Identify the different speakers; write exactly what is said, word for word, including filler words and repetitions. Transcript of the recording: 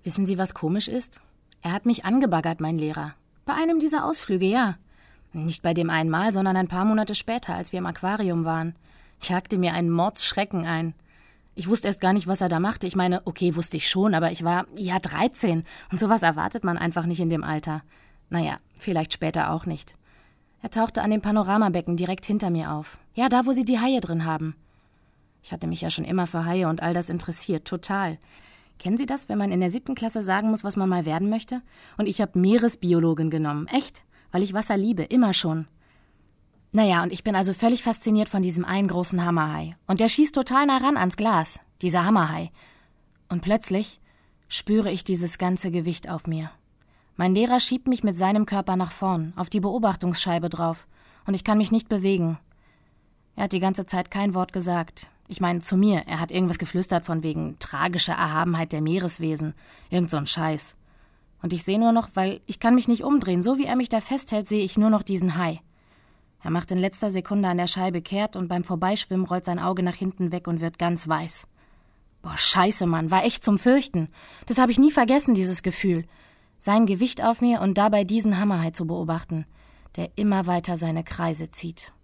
Speaker 1: Wissen Sie, was komisch ist? Er hat mich angebaggert, mein Lehrer. Bei einem dieser Ausflüge, ja. Nicht bei dem einen Mal, sondern ein paar Monate später, als wir im Aquarium waren. Ich jagte mir einen Mordsschrecken ein. Ich wusste erst gar nicht, was er da machte. Ich meine, okay, wusste ich schon, aber ich war, ja, dreizehn. Und sowas erwartet man einfach nicht in dem Alter. Naja, vielleicht später auch nicht. Er tauchte an dem Panoramabecken direkt hinter mir auf. Ja, da, wo sie die Haie drin haben. Ich hatte mich ja schon immer für Haie und all das interessiert, total. Kennen Sie das, wenn man in der siebten Klasse sagen muss, was man mal werden möchte? Und ich habe Meeresbiologin genommen, echt, weil ich Wasser liebe, immer schon. Naja, und ich bin also völlig fasziniert von diesem einen großen Hammerhai. Und der schießt total nah ran ans Glas, dieser Hammerhai. Und plötzlich spüre ich dieses ganze Gewicht auf mir. Mein Lehrer schiebt mich mit seinem Körper nach vorn, auf die Beobachtungsscheibe drauf, und ich kann mich nicht bewegen. Er hat die ganze Zeit kein Wort gesagt. Ich meine, zu mir, er hat irgendwas geflüstert von wegen tragischer Erhabenheit der Meereswesen. Irgend so ein Scheiß. Und ich sehe nur noch, weil ich kann mich nicht umdrehen, so wie er mich da festhält, sehe ich nur noch diesen Hai. Er macht in letzter Sekunde an der Scheibe kehrt und beim Vorbeischwimmen rollt sein Auge nach hinten weg und wird ganz weiß. Boah, scheiße, Mann, war echt zum Fürchten. Das habe ich nie vergessen, dieses Gefühl. Sein Gewicht auf mir und dabei diesen Hammerhai zu beobachten, der immer weiter seine Kreise zieht.